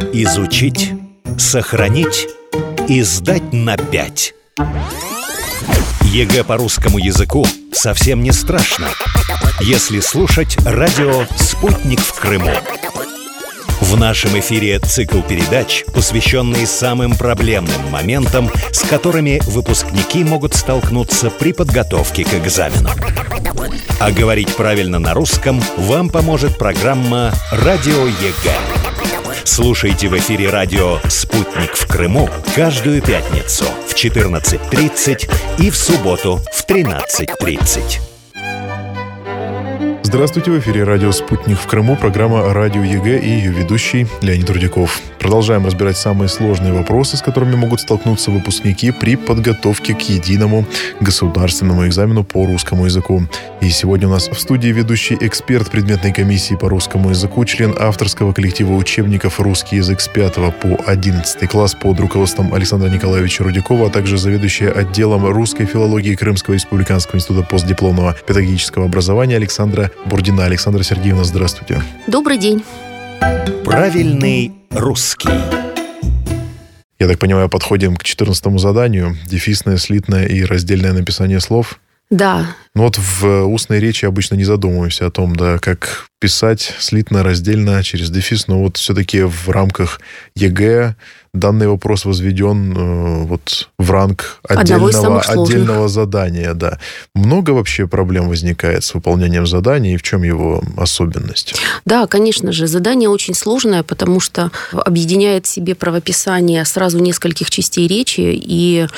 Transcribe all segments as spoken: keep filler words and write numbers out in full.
Изучить, сохранить и сдать на пять. ЕГЭ по русскому языку совсем не страшно, если слушать радио «Спутник в Крыму». В нашем эфире цикл передач, посвященный самым проблемным моментам, с которыми выпускники могут столкнуться при подготовке к экзамену. А говорить правильно на русском вам поможет программа «Радио ЕГЭ». Слушайте в эфире радио «Спутник в Крыму» каждую пятницу в четырнадцать тридцать и в субботу в тринадцать тридцать. Здравствуйте, в эфире радио «Спутник в Крыму», программа «Радио ЕГЭ» и ее ведущий Леонид Рудяков. Продолжаем разбирать самые сложные вопросы, с которыми могут столкнуться выпускники при подготовке к единому государственному экзамену по русскому языку. И сегодня у нас в студии ведущий эксперт предметной комиссии по русскому языку, член авторского коллектива учебников «Русский язык» с пятого по одиннадцатый класс под руководством Александра Николаевича Рудякова, а также заведующая отделом русской филологии Крымского республиканского института постдипломного педагогического образования Александра Бурдина. Александра Сергеевна, здравствуйте. Добрый день. Правильный русский. Я так понимаю, подходим к четырнадцатому заданию. Дефисное, слитное и раздельное написание слов. Да. Ну вот в устной речи обычно не задумываемся о том, да, как писать слитно, раздельно, через дефис, но вот все-таки в рамках ЕГЭ данный вопрос возведен э, вот в ранг отдельного, отдельного задания. Да. Много вообще проблем возникает с выполнением задания, и в чем его особенность? Да, конечно же, задание очень сложное, потому что объединяет в себе правописание сразу нескольких частей речи, и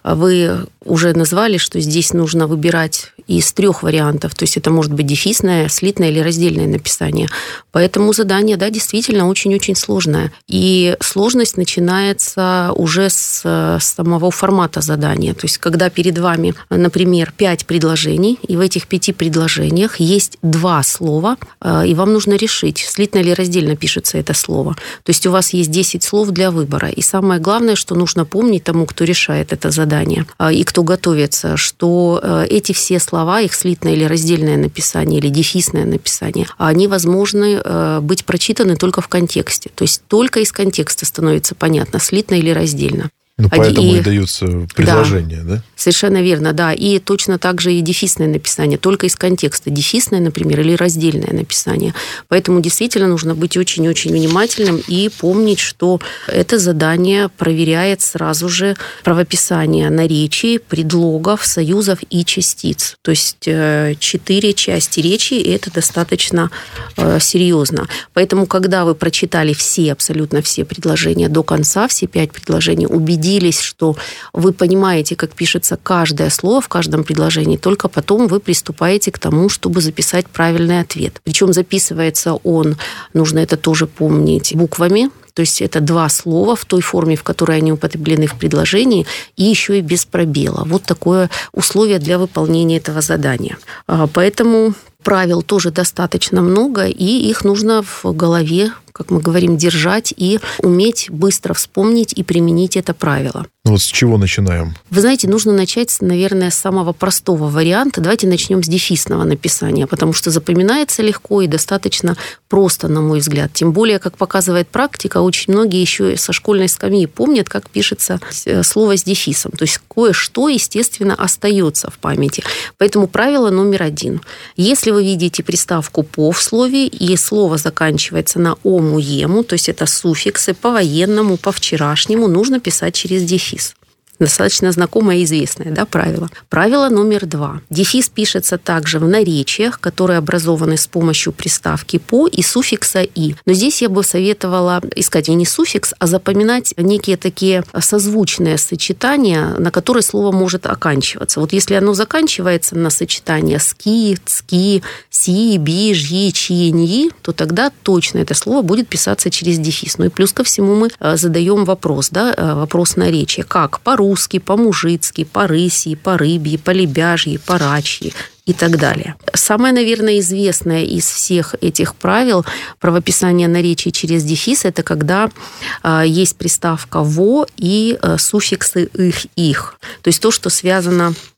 вы уже назвали, что здесь нужно выбирать из трех вариантов, то есть это может быть дефисное, слитное или раздельное написание. Поэтому задание, да, действительно очень-очень сложное. И сложность начинается уже с, с самого формата задания. То есть когда перед вами, например, пять предложений, и в этих пяти предложениях есть два слова, и вам нужно решить, слитно или раздельно пишется это слово. То есть у вас есть десять слов для выбора. И самое главное, что нужно помнить тому, кто решает это задание, и кто готовится, что эти все слова, их слитное или раздельное написание, или дефисное написание, они возможны быть прочитаны только в контексте. То есть только из контекста становится понятно, слитно или раздельно. Ну, поэтому и, и даются предложения, да. да? Совершенно верно, да. И точно так же и дефисное написание, только из контекста. Дефисное, например, или раздельное написание. Поэтому действительно нужно быть очень-очень внимательным и помнить, что это задание проверяет сразу же правописание наречий, предлогов, союзов и частиц. То есть четыре части речи, и это достаточно серьезно. Поэтому, когда вы прочитали все, абсолютно все предложения до конца, все пять предложений, убедитесь, что вы понимаете, как пишется каждое слово в каждом предложении, только потом вы приступаете к тому, чтобы записать правильный ответ. Причем записывается он, нужно это тоже помнить, буквами. То есть это два слова в той форме, в которой они употреблены в предложении, и еще и без пробела. Вот такое условие для выполнения этого задания. Поэтому правил тоже достаточно много, и их нужно в голове, как мы говорим, держать и уметь быстро вспомнить и применить это правило. Вот с чего начинаем? Вы знаете, нужно начать, наверное, с самого простого варианта. Давайте начнем с дефисного написания, потому что запоминается легко и достаточно просто, на мой взгляд. Тем более, как показывает практика, очень многие еще со школьной скамьи помнят, как пишется слово с дефисом. То есть кое-что, естественно, остается в памяти. Поэтому правило номер один. Если вы видите приставку «по» в слове, и слово заканчивается на «ому», «ему», то есть это суффиксы по-военному, по-вчерашнему, нужно писать через дефис. Достаточно знакомое и известное, да, правило. Правило номер два. Дефис пишется также в наречиях, которые образованы с помощью приставки «по» и суффикса «и». Но здесь я бы советовала искать не суффикс, а запоминать некие такие созвучные сочетания, на которые слово может оканчиваться. Вот если оно заканчивается на сочетание «ски», «цки», «си», «би», «жьи», «чи», «ньи», то тогда точно это слово будет писаться через дефис. Ну и плюс ко всему мы задаем вопрос, да, вопрос наречия. Как? По-русски, по-русски, по-мужицки, по-рысьи, по-рыбьи, по-лебяжьи, по-рачьи и так далее. Самое, наверное, известное из всех этих правил правописания наречий через дефис – это когда э, есть приставка «во» и э, суффиксы «их», «их». То есть то, что связано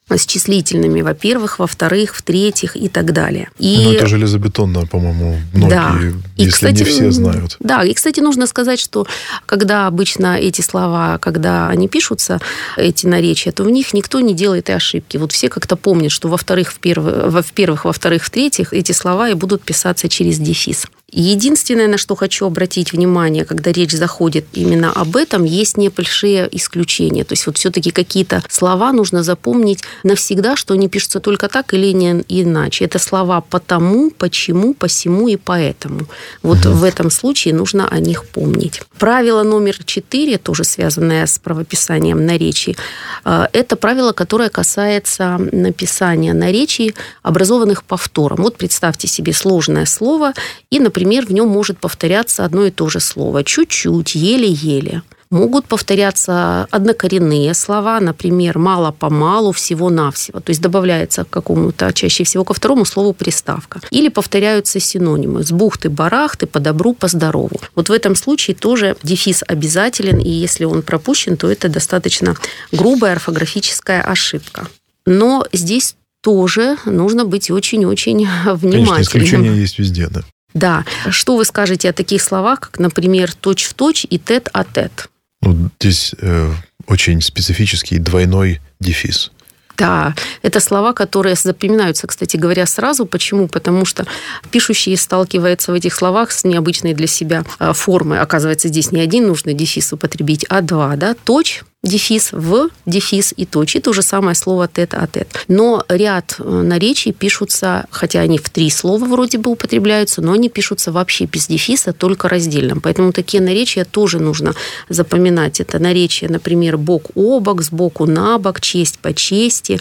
с числительными, во-первых, во-вторых, в-третьих и так далее. И... Ну, это железобетонно, по-моему, многие, да. И, если кстати, не все знают. Да, и, кстати, нужно сказать, что когда обычно эти слова, когда они пишутся, эти наречия, то в них никто не делает и ошибки. Вот все как-то помнят, что во-вторых, в-первых, в-первых, во-вторых, в-третьих, эти слова и будут писаться через дефис. Единственное, на что хочу обратить внимание, когда речь заходит именно об этом, есть небольшие исключения. То есть вот все-таки какие-то слова нужно запомнить навсегда, что они пишутся только так или не иначе. Это слова «потому», «почему», «посему» и «поэтому». Вот угу. в этом случае нужно о них помнить. Правило номер четыре, тоже связанное с правописанием наречий, это правило, которое касается написания наречий, образованных повтором. Вот представьте себе сложное слово, и, например, Например, в нем может повторяться одно и то же слово. Чуть-чуть, еле-еле. Могут повторяться однокоренные слова, например, мало-помалу, всего-навсего. То есть добавляется к какому-то, чаще всего ко второму слову приставка. Или повторяются синонимы. С бухты-барахты, по-добру, по-здорову. Вот в этом случае тоже дефис обязателен, и если он пропущен, то это достаточно грубая орфографическая ошибка. Но здесь тоже нужно быть очень-очень внимательным. Конечно, исключения есть везде, да. Да. Что вы скажете о таких словах, как, например, точь-в-точь и тет-а-тет? Ну, здесь э, очень специфический двойной дефис. Да, это слова, которые запоминаются, кстати говоря, сразу. Почему? Потому что пишущий сталкивается в этих словах с необычной для себя формой. Оказывается, здесь не один нужно дефис употребить, а два. Да? Точь, дефис, в, дефис и точь. И то же самое слово тет-а-тет. Но ряд наречий пишутся, хотя они в три слова вроде бы употребляются, но они пишутся вообще без дефиса, только раздельно. Поэтому такие наречия тоже нужно запоминать. Это наречия, например, бок о бок, сбоку на бок, честь по чести.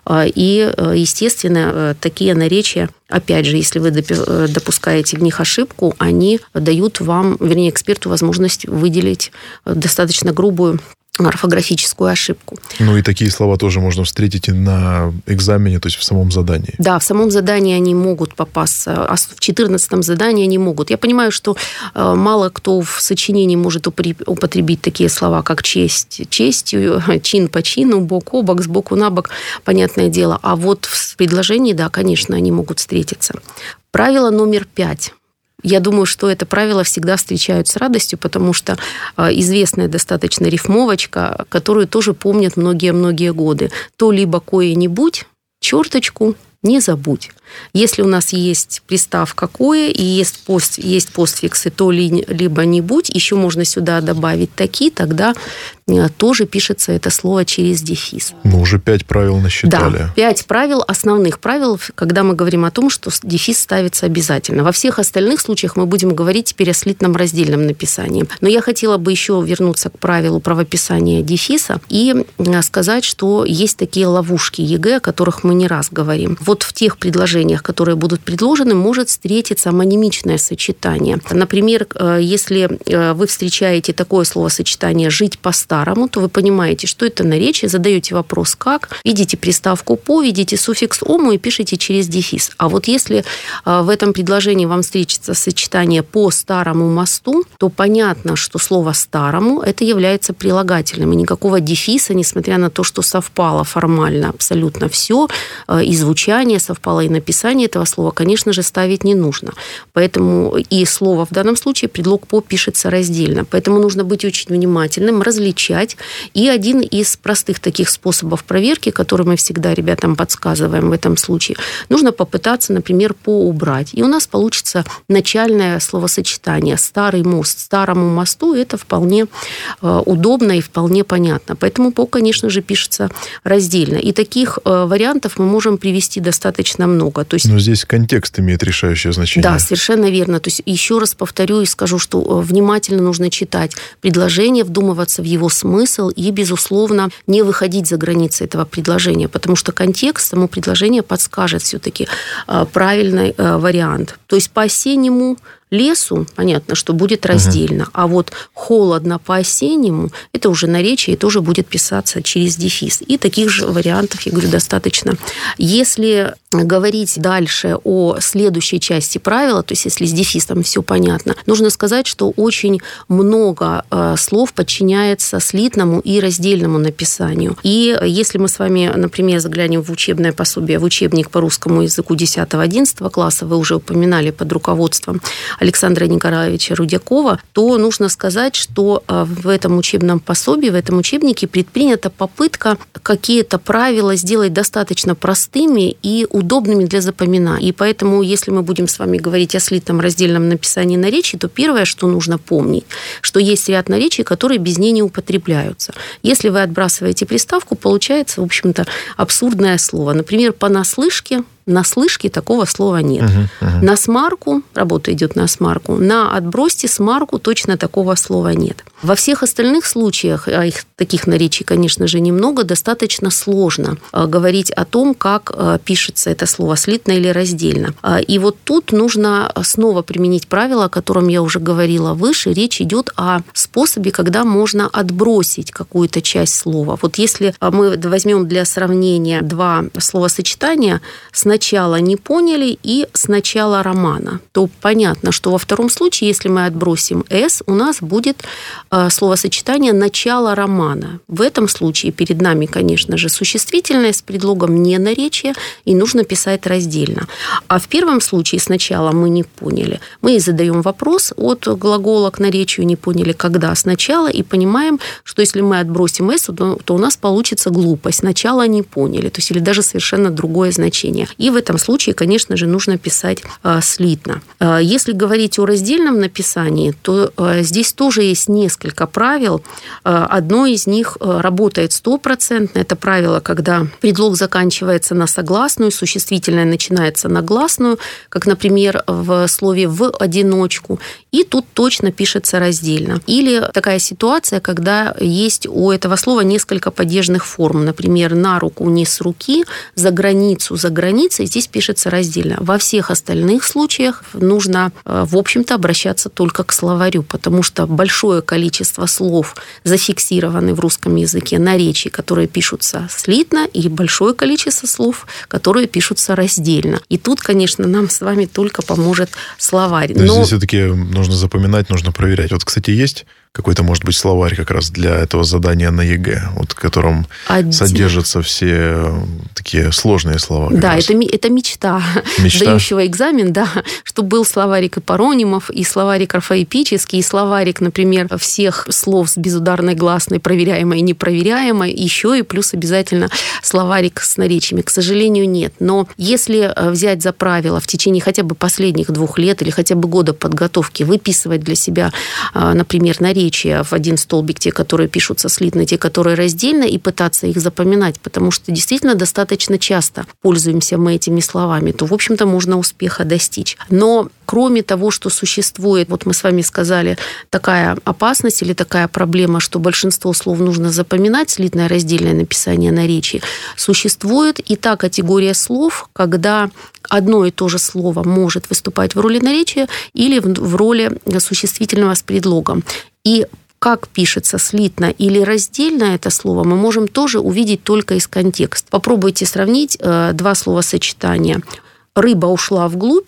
И, естественно, такие наречия, опять же, если вы допускаете в них ошибку, они дают вам, вернее, эксперту возможность выделить достаточно грубую орфографическую ошибку. Ну и такие слова тоже можно встретить и на экзамене, то есть в самом задании. Да, в самом задании они могут попасться, а в четырнадцатом задании они могут. Я понимаю, что мало кто в сочинении может употребить такие слова, как честь честью, чин по чину, бок о бок, сбоку на бок, понятное дело. А вот в предложении, да, конечно, они могут встретиться. Правило номер пять. Я думаю, что это правило всегда встречают с радостью, потому что известная достаточно рифмовочка, которую тоже помнят многие-многие годы. То либо кое-нибудь, черточку не забудь. Если у нас есть приставка «кое» и есть, пост, есть постфиксы «то либо нибудь», еще можно сюда добавить «таки», тогда тоже пишется это слово через дефис. Мы уже пять правил насчитали. Да, пять правил, основных правил, когда мы говорим о том, что дефис ставится обязательно. Во всех остальных случаях мы будем говорить теперь о слитном раздельном написании. Но я хотела бы еще вернуться к правилу правописания дефиса и сказать, что есть такие ловушки ЕГЭ, о которых мы не раз говорим. Вот в тех предложениях, которые будут предложены, может встретиться амонимичное сочетание. Например, если вы встречаете такое словосочетание «жить по-старому», то вы понимаете, что это наречие, задаете вопрос «как», видите приставку «по», видите суффикс «ому» и пишете через дефис. А вот если в этом предложении вам встретится сочетание «по старому мосту», то понятно, что слово «старому» это является прилагательным, и никакого дефиса, несмотря на то, что совпало формально абсолютно все, и звучание совпало, и написание этого слова, конечно же, ставить не нужно. Поэтому и слово в данном случае, предлог «по» пишется раздельно. Поэтому нужно быть очень внимательным, различать. И один из простых таких способов проверки, который мы всегда ребятам подсказываем в этом случае, нужно попытаться, например, «по» убрать. И у нас получится начальное словосочетание «старый мост». Старому мосту это вполне удобно и вполне понятно. Поэтому «по», конечно же, пишется раздельно. И таких вариантов мы можем привести достаточно много. То есть, но здесь контекст имеет решающее значение. Да, совершенно верно. То есть еще раз повторю и скажу, что внимательно нужно читать предложение, вдумываться в его смысл и, безусловно, не выходить за границы этого предложения, потому что контекст, само предложение подскажет все-таки правильный вариант. То есть по-осеннему лесу, понятно, что будет раздельно, uh-huh. а вот холодно по-осеннему, это уже наречие, и тоже будет писаться через дефис. И таких же вариантов, я говорю, достаточно. Если говорить дальше о следующей части правила, то есть если с дефисом все понятно, нужно сказать, что очень много э, слов подчиняется слитному и раздельному написанию. И если мы с вами, например, заглянем в учебное пособие, в учебник по русскому языку десятого-одиннадцатого класса, вы уже упоминали под руководством Александра Николаевича Рудякова, то нужно сказать, что э, в этом учебном пособии, в этом учебнике предпринята попытка какие-то правила сделать достаточно простыми и удобными для запоминания. И поэтому, если мы будем с вами говорить о слитном раздельном написании наречий, то первое, что нужно помнить, что есть ряд наречий, которые без ней не употребляются. Если вы отбрасываете приставку, получается, в общем-то, абсурдное слово. Например, понаслышке. На слышке такого слова нет. Uh-huh, uh-huh. На смарку, работа идет на смарку, на отбросьте смарку точно такого слова нет. Во всех остальных случаях, а их таких наречий, конечно же, немного, достаточно сложно говорить о том, как пишется это слово слитно или раздельно. И вот тут нужно снова применить правило, о котором я уже говорила выше. Речь идет о способе, когда можно отбросить какую-то часть слова. Вот если мы возьмем для сравнения два словосочетания «сначала не поняли» и «сначала романа», то понятно, что во втором случае, если мы отбросим «с», у нас будет словосочетание «начало романа». В этом случае перед нами, конечно же, существительное с предлогом «не наречия», и нужно писать раздельно. А в первом случае «сначала мы не поняли», мы задаем вопрос от глагола к наречию «не поняли», когда сначала, и понимаем, что если мы отбросим «с», то, то у нас получится глупость. «Сначала не поняли», то есть или даже совершенно другое значение. И в этом случае, конечно же, нужно писать э, слитно. Э, если говорить о раздельном написании, то э, здесь тоже есть несколько правил. Э, одно из них э, работает стопроцентно. Это правило, когда предлог заканчивается на согласную, существительное начинается на гласную, как, например, в слове «в одиночку», и тут точно пишется раздельно. Или такая ситуация, когда есть у этого слова несколько падежных форм. Например, «на руку» не с руки, «за границу» за границей, здесь пишется раздельно. Во всех остальных случаях нужно, в общем-то, обращаться только к словарю, потому что большое количество слов зафиксированы в русском языке наречий, которые пишутся слитно, и большое количество слов, которые пишутся раздельно. И тут, конечно, нам с вами только поможет словарь. Но... Здесь все-таки нужно запоминать, нужно проверять. Вот, кстати, есть какой-то, может быть, словарь как раз для этого задания на ЕГЭ, вот, в котором Один. содержатся все такие сложные слова. Да, это, это мечта, мечта сдающего экзамен, да, чтобы был словарик эпоронимов, и словарик орфоэпический, и словарик, например, всех слов с безударной гласной, проверяемой и непроверяемой, еще и плюс обязательно словарик с наречиями. К сожалению, нет. Но если взять за правило в течение хотя бы последних двух лет или хотя бы года подготовки выписывать для себя, например, наречия в один столбик, те, которые пишутся слитно, те, которые раздельно, и пытаться их запоминать, потому что действительно достаточно часто пользуемся мы этими словами, то, в общем-то, можно успеха достичь. Но кроме того, что существует, вот мы с вами сказали, такая опасность или такая проблема, что большинство слов нужно запоминать, слитное раздельное написание наречий, существует и та категория слов, когда одно и то же слово может выступать в роли наречия или в роли существительного с предлогом. И как пишется слитно или раздельно это слово, мы можем тоже увидеть только из контекста. Попробуйте сравнить два словосочетания. «Рыба ушла вглубь»,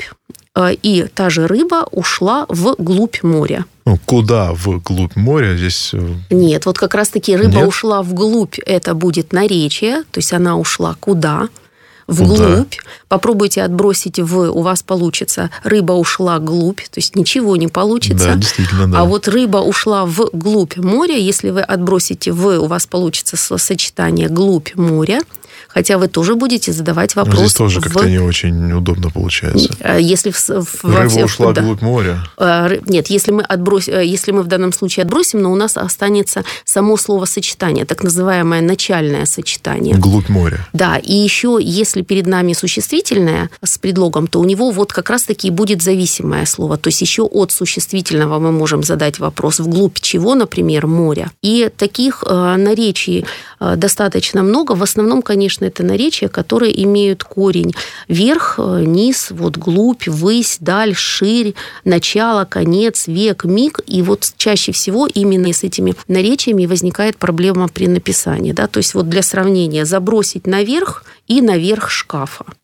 и та же рыба ушла вглубь моря. Ну, куда вглубь моря здесь? Нет, вот как раз-таки рыба Нет? ушла вглубь, это будет наречие, то есть она ушла куда? Вглубь. Да. Попробуйте отбросить «в», у вас получится «рыба ушла глубь», то есть ничего не получится. Да, действительно, да. А вот «рыба ушла вглубь моря», если вы отбросите «в», у вас получится сочетание «глубь моря», хотя вы тоже будете задавать вопрос. Но здесь тоже в... как-то не очень удобно получается. Если в, в, Рыба во... ушла да. вглубь моря. Нет, если мы, отброс... если мы в данном случае отбросим, но у нас останется само словосочетание, так называемое начальное сочетание. Вглубь моря. Да, и еще, если перед нами существительное с предлогом, то у него вот как раз-таки будет зависимое слово. То есть еще от существительного мы можем задать вопрос, вглубь чего, например, моря. И таких наречий достаточно много. В основном, конечно, это наречия, которые имеют корень верх, низ, вот глубь, высь, даль, ширь, начало, конец, век, миг. И вот чаще всего именно с этими наречиями возникает проблема при написании. Да? То есть вот для сравнения забросить наверх и наверх шкафа.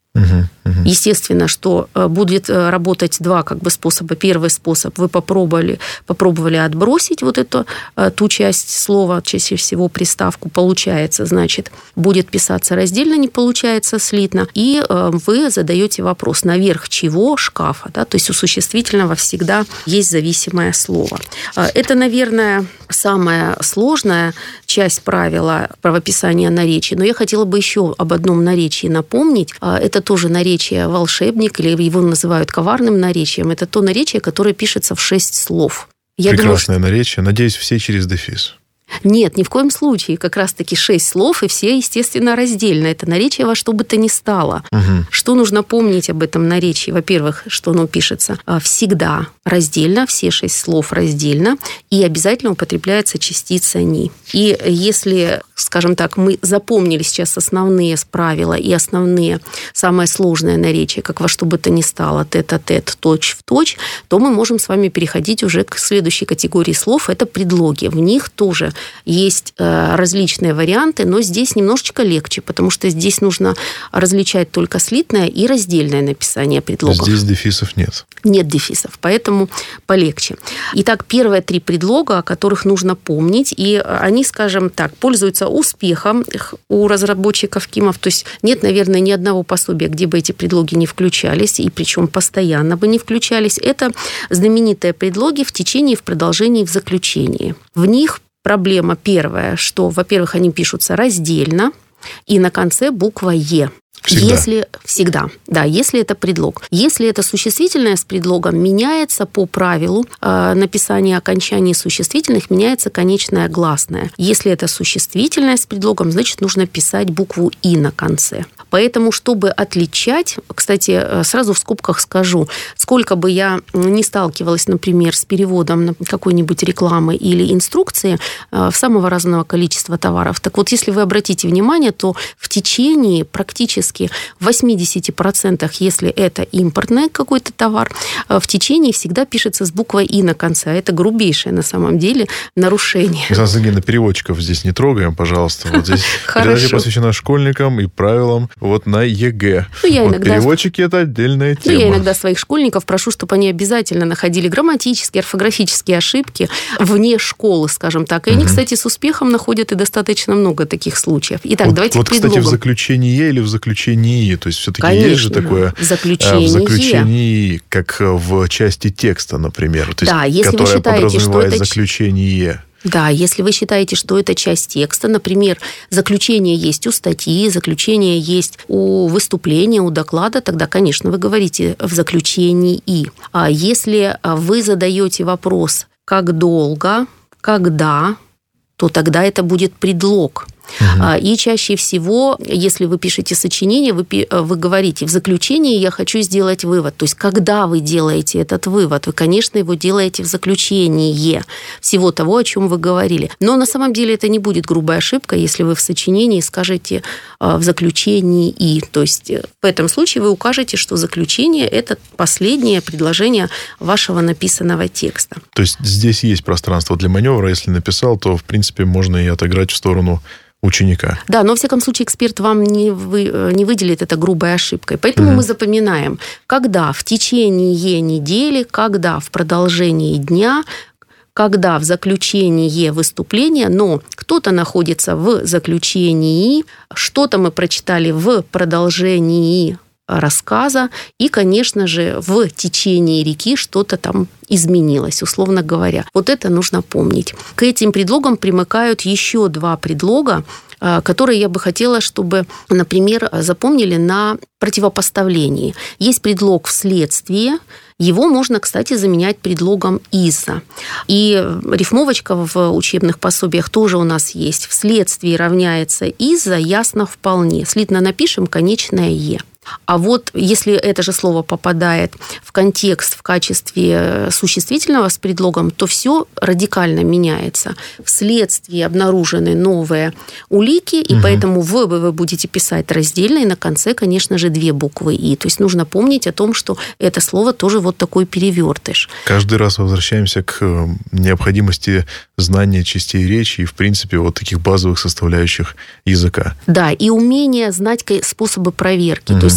Угу, угу. Естественно, что будет работать два как бы способа. Первый способ: вы попробовали, попробовали отбросить вот эту ту часть слова, чаще всего приставку, получается, значит, будет писаться раздельно, не получается слитно, и вы задаете вопрос: наверх чего? Шкафа. Да? То есть у существительного всегда есть зависимое слово. Это, наверное, самая сложная часть правила правописания наречий, но я хотела бы еще об одном наречии напомнить. Это тоже наречие волшебник, или его называют коварным наречием. Это то наречие, которое пишется в шесть слов. Я Прекрасное думаю, наречие. Надеюсь, все через дефис. Нет, ни в коем случае. Как раз-таки шесть слов, и все, естественно, раздельно. Это наречие во что бы то ни стало. Угу. Что нужно помнить об этом наречии? Во-первых, что оно пишется всегда раздельно, все шесть слов раздельно, и обязательно употребляется частица «ни». И если, скажем так, мы запомнили сейчас основные правила и основные, самое сложное наречие, как во что бы то ни стало, тет-а-тет, точь-в-точь, то мы можем с вами переходить уже к следующей категории слов. Это предлоги. В них тоже есть различные варианты, но здесь немножечко легче, потому что здесь нужно различать только слитное и раздельное написание предлогов. Здесь дефисов нет. Нет дефисов, поэтому полегче. Итак, первые три предлога, о которых нужно помнить, и они, скажем так, пользуются успехом у разработчиков КИМов. То есть нет, наверное, ни одного пособия, где бы эти предлоги не включались, и причем постоянно бы не включались. Это знаменитые предлоги в течение, в продолжении, в заключении. В них проблема первая, что, во-первых, они пишутся раздельно, и на конце буква «е». Всегда. Если всегда, да, если это предлог. Если это существительное с предлогом, меняется по правилу э, написания окончаний существительных, меняется конечное гласное. Если это существительное с предлогом, значит, нужно писать букву «и» на конце. Поэтому, чтобы отличать, кстати, сразу в скобках скажу, сколько бы я ни сталкивалась, например, с переводом какой-нибудь рекламы или инструкции в самого разного количества товаров, так вот, если вы обратите внимание, то в течение практически в восемьдесят процентов, если это импортный какой-то товар, в течение всегда пишется с буквой «и» на конце. Это грубейшее на самом деле нарушение. Александра Сергеевна, переводчиков здесь не трогаем, пожалуйста. Вот здесь передача посвящена школьникам и правилам вот на ЕГЭ. Ну, я вот иногда... переводчики – это отдельная тема. Ну, я иногда своих школьников прошу, чтобы они обязательно находили грамматические, орфографические ошибки вне школы, скажем так. И угу. они, кстати, с успехом находят и достаточно много таких случаев. Итак, вот, давайте вот, к предлогам. Кстати, в заключении «е» или в заключении «и», то есть все-таки Конечно, есть же такое в заключении, в заключении как в части текста, например, то есть, да, если которая вы считаете, подразумевает что это... заключение. Да, если вы считаете, что это часть текста, например, заключение есть у статьи, заключение есть у выступления, у доклада, тогда, конечно, вы говорите в заключении «и». А если вы задаете вопрос «как долго?», «когда?», то тогда это будет предлог. Угу. И чаще всего, если вы пишете сочинение, вы, вы говорите: в заключении я хочу сделать вывод. То есть, когда вы делаете этот вывод, вы, конечно, его делаете в заключении всего того, о чем вы говорили. Но на самом деле это не будет грубая ошибка, если вы в сочинении скажете в заключении «и». То есть, в этом случае вы укажете, что заключение – это последнее предложение вашего написанного текста. То есть, здесь есть пространство для маневра. Если написал, то, в принципе, можно и отыграть в сторону ученика. Да, но, во всяком случае, эксперт вам не, вы, не выделит это грубой ошибкой. Поэтому mm-hmm. мы запоминаем, когда в течение недели, когда в продолжении дня, когда в заключении выступления, но кто-то находится в заключении, что-то мы прочитали в продолжении рассказа, и, конечно же, в течение реки что-то там изменилось, условно говоря. Вот это нужно помнить. К этим предлогам примыкают еще два предлога, которые я бы хотела, чтобы, например, запомнили на противопоставлении. Есть предлог «вследствие». Его можно, кстати, заменять предлогом «из-за». И рифмовочка в учебных пособиях тоже у нас есть. «Вследствие» равняется «из-за», ясно вполне. Слитно напишем конечное «е». А вот если это же слово попадает в контекст в качестве существительного с предлогом, то все радикально меняется. Вследствие обнаружены новые улики, и угу. поэтому «в» вы будете писать раздельно, и на конце, конечно же, две буквы «и». То есть нужно помнить о том, что это слово тоже вот такой перевертыш. Каждый раз возвращаемся к необходимости знания частей речи и, в принципе, вот таких базовых составляющих языка. Да, и умение знать способы проверки. Угу. То есть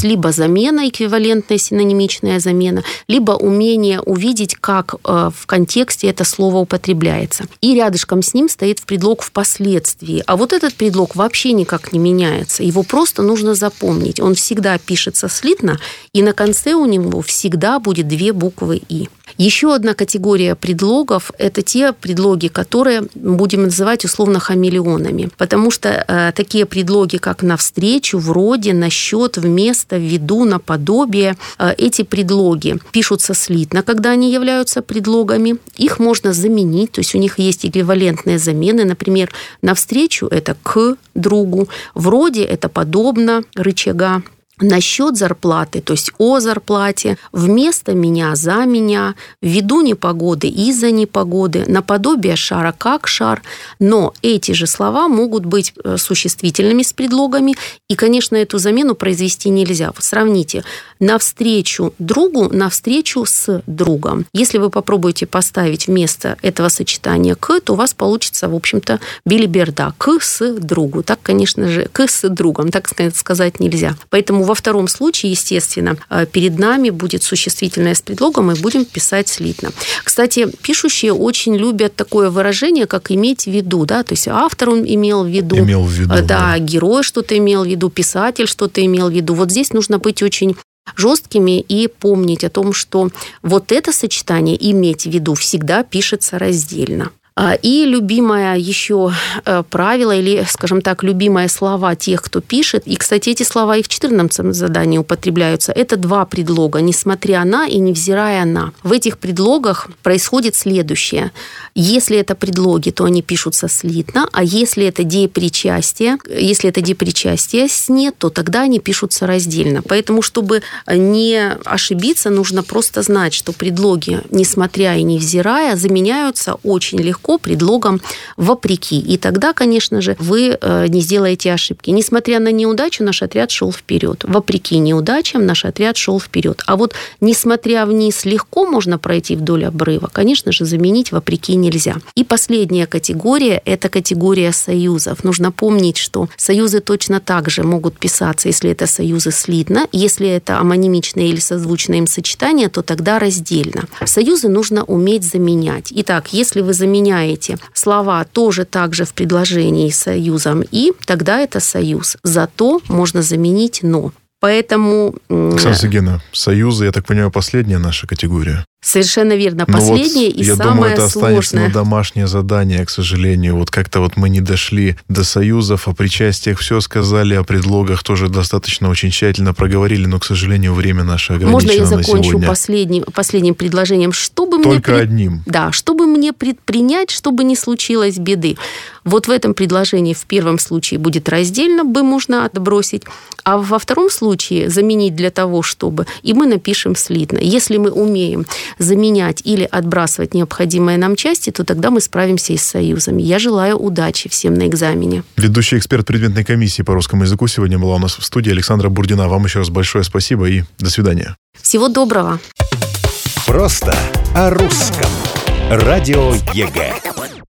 есть либо замена, эквивалентная синонимичная замена, либо умение увидеть, как э, в контексте это слово употребляется. И рядышком с ним стоит предлог впоследствии. А вот этот предлог вообще никак не меняется. Его просто нужно запомнить. Он всегда пишется слитно, и на конце у него всегда будет две буквы «и». Еще одна категория предлогов – это те предлоги, которые будем называть условно хамелеонами, потому что э, такие предлоги, как «навстречу», «вроде», «насчет», «вместо», «ввиду», «наподобие», э, эти предлоги пишутся слитно, когда они являются предлогами. Их можно заменить, то есть у них есть эквивалентные замены. Например, «навстречу» – это «к другу», «вроде» – это «подобно» рычага, насчет зарплаты, то есть о зарплате, вместо меня, за меня, ввиду непогоды, из-за непогоды, наподобие шара, как шар. Но эти же слова могут быть существительными с предлогами, и, конечно, эту замену произвести нельзя. Сравните навстречу другу, навстречу с другом. Если вы попробуете поставить вместо этого сочетания «к», то у вас получится, в общем-то, билиберда. «К» с другу. Так, конечно же, «к» с другом. Так сказать нельзя. Поэтому во втором случае, естественно, перед нами будет существительное с предлогом, и будем писать слитно. Кстати, пишущие очень любят такое выражение, как «иметь в виду». Да? То есть автор он имел в виду. Имел в виду, да. Да, герой что-то имел в виду, писатель что-то имел в виду. Вот здесь нужно быть очень жесткими и помнить о том, что вот это сочетание «иметь в виду» всегда пишется раздельно. И любимое еще правило, или, скажем так, любимые слова тех, кто пишет, и, кстати, эти слова и в четырнадцатом задании употребляются, это два предлога, несмотря на и невзирая на. В этих предлогах происходит следующее. Если это предлоги, то они пишутся слитно, а если это депричастие, если это депричастие с «не», то тогда они пишутся раздельно. Поэтому, чтобы не ошибиться, нужно просто знать, что предлоги, несмотря и невзирая, заменяются очень легко предлогом «вопреки». И тогда, конечно же, вы не сделаете ошибки. Несмотря на неудачу, наш отряд шел вперед. Вопреки неудачам наш отряд шел вперед. А вот несмотря вниз легко можно пройти вдоль обрыва, конечно же, заменить «вопреки» нельзя. И последняя категория – это категория союзов. Нужно помнить, что союзы точно так же могут писаться, если это союзы слитно. Если это амонимичное или созвучное им сочетание, то тогда раздельно. Союзы нужно уметь заменять. Итак, если вы заменяете слова тоже также в предложении союзом «и», тогда это союз. Зато можно заменить «но». Поэтому... Оксана Сергеевна, союзы, я так понимаю, последняя наша категория. Совершенно верно. Последнее вот, и я самое думаю, это сложное. останется на домашнее задание, к сожалению. Вот как-то вот мы не дошли до союзов, о причастиях все сказали, о предлогах тоже достаточно очень тщательно проговорили, но, к сожалению, время наше ограничено. Можно я закончу сегодня. Последним, последним предложением? Чтобы Только мне одним. Да, чтобы мне предпринять, чтобы не случилось беды. Вот в этом предложении в первом случае будет раздельно, бы можно отбросить, а во втором случае заменить для того, чтобы, и мы напишем слитно. Если мы умеем заменять или отбрасывать необходимые нам части, то тогда мы справимся и с союзами. Я желаю удачи всем на экзамене. Ведущий эксперт предметной комиссии по русскому языку сегодня была у нас в студии Александра Бурдина. Вам еще раз большое спасибо и до свидания. Всего доброго. Просто о русском. Радио ЕГЭ.